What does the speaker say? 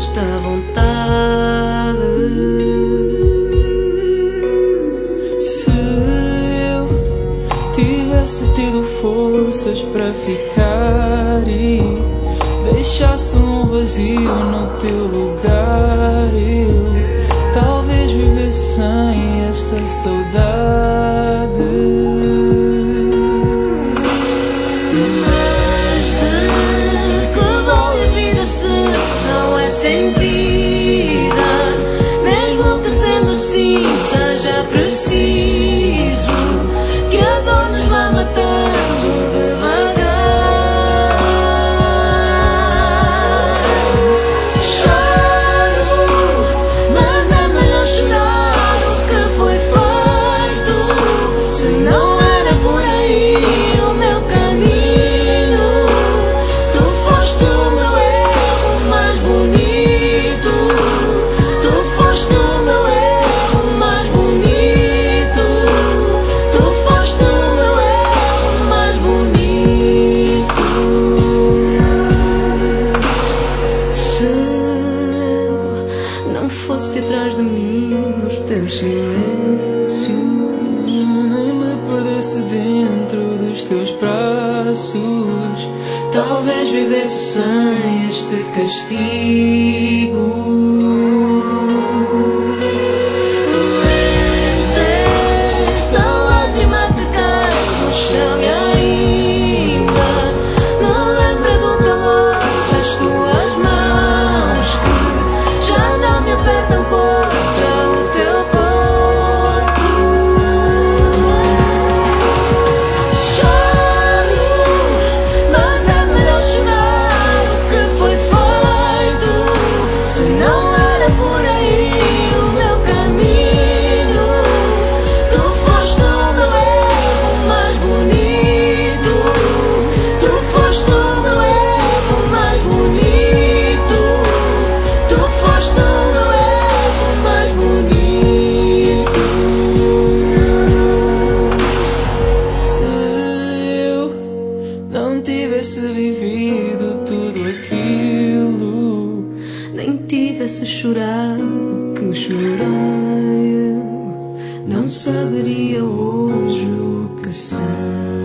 esta vontade. Se eu tivesse tido forças para ficar e deixasse um vazio no teu lugar, eu talvez vivesse sem esta saudade. Mas de que vale a vida se não é sentida? Mesmo que sendo assim seja preciso que a dor nos vá matando devagar. Choro, mas é melhor chorar o que foi feito, se não era por aí o meu caminho. Tu foste o meu erro mais bonito, tu foste o meu erro mais bonito, tu foste o meu erro mais bonito. Se eu não fosse atrás de mim nos teus silêncios, Nem me perdesse dentro dos teus braços, talvez vivesse sem este castigo. Esta lágrima que cai no chão e ainda me lembra do calor das tuas mãos que já não me apertam contra o teu corpo. Choro, mas é melhor chorar o que foi feito, se não era por aí o meu caminho. Tu foste o meu erro mais bonito, tu foste o meu erro mais bonito, tu foste o meu erro mais bonito. se eu não tivesse vivido tudo aquilo, Nem tivesse chorado o que chorei, eu não saberia hoje o que sei.